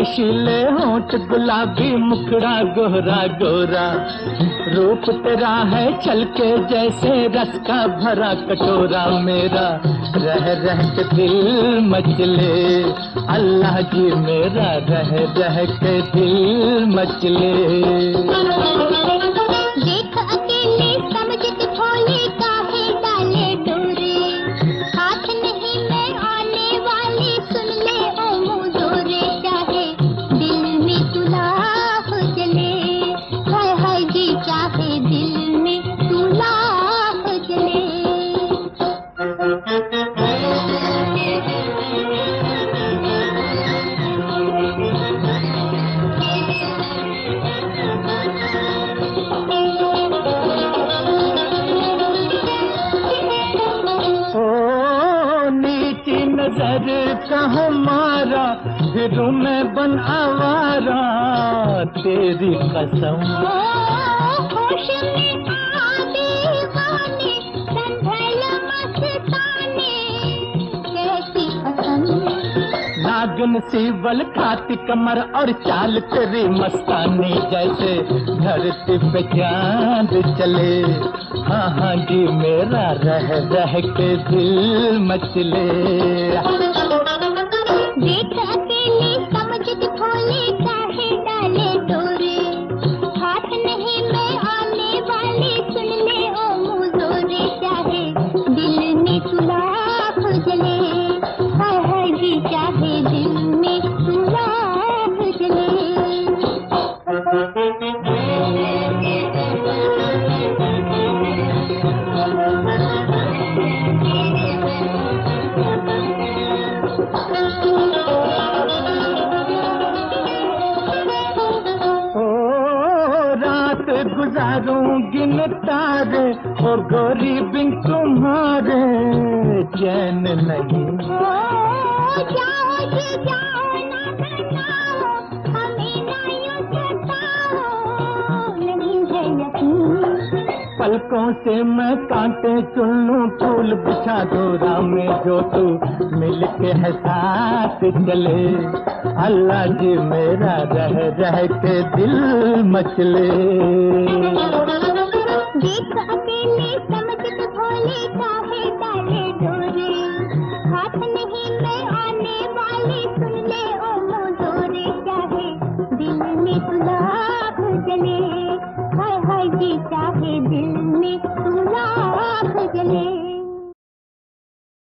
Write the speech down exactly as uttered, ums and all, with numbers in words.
नशीले होंठ गुलाबी मुखड़ा गोरा गोरा, रूप तेरा है छलके जैसे रस का भरा कटोरा। मेरा रह रह के दिल मचले, अल्लाह जी मेरा रह रह के दिल मचले। देख अकेले समझ के भोले काहे डाले डोरे, हाथ नहीं मैं आने वाली सुन ले ओ मुझोरे। चाहे दिल में सुलाह जले, हाय हाय जी चाहे दिल में सुलाह जले। नजर का हमारा फिर मैं बन आवारा, तेरी कसम होश में आ दीवाने, संभल मस्ताने, कैसी पसंद। नागिन सी बल खाती कमर और चाल तेरी मस्तानी, जैसे धरती पे चांद चले। हाँ हाँ जी मेरा रह रह के दिल मचले। देख अकेले समझ के भोले काहे डाले डोरे, हाथ नहीं मैं आने वाली सुन ले ओ मुझोरे। चाहे दिल में सुलाह जले, हाय हाय जी चाहे दिल में सुलाह जले। गुजारूं गिन तारे ओ गोरी बिन तुम्हारे चैन नहीं। ओ जाओ जी जाओ ना बताओ, हमें ना यूं सताओ, नहीं है यकीन। पलकों से मैं कांटे चुन लूं, फूल बिछा दो राह में जो तू मिल के है साथ चले। अल्लाह जी मेरा रह रह के दिल मचले। देख अकेले समझ के भोले काहे डाले डोरे, हाथ नहीं मैं आने वाली सुन ले ओ मुझोरे। चाहे दिल में सुलाह जले, हाय हाय जी चाहे दिल में